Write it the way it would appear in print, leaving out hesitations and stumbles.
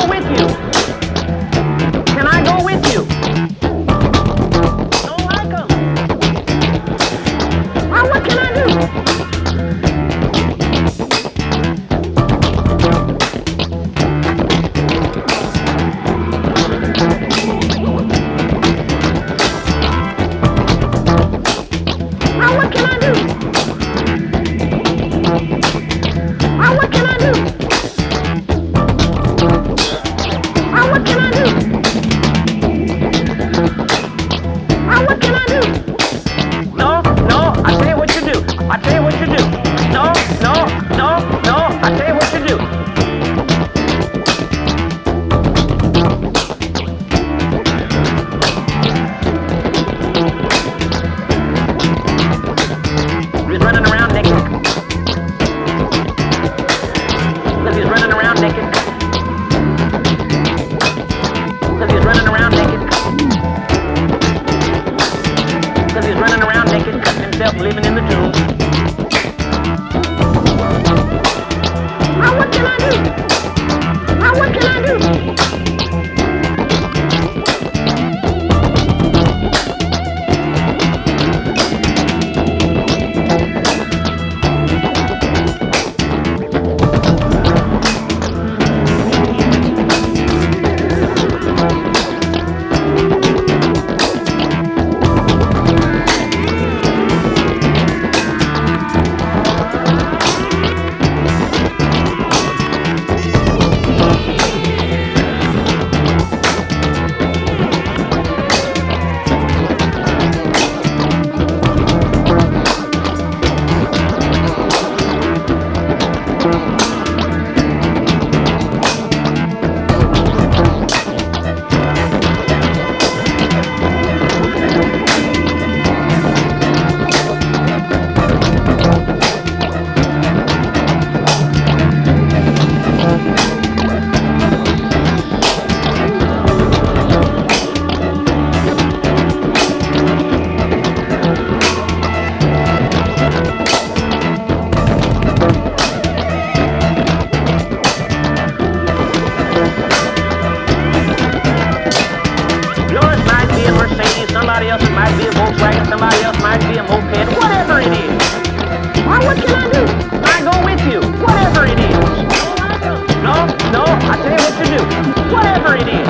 go with you? Can I go with you? Don't like 'em. Well, what can I do? Well, what can I do? Well, what can I do? Well, what can I do? Well, what can I do? No, no, I tell you what you do. I tell you what you do. No, no, no, no, I tell you what you do. He's running around naked. Look, he's running around naked. Look, he's running around naked. Look, he's running around naked, cutting himself, living in the tomb. Now what can I do? Now what can I do? Somebody else, it might be a Volkswagen, somebody else might be a moped, whatever it is. Well, what can I do? I go with you, whatever it is. No, no, I tell you what to do, whatever it is.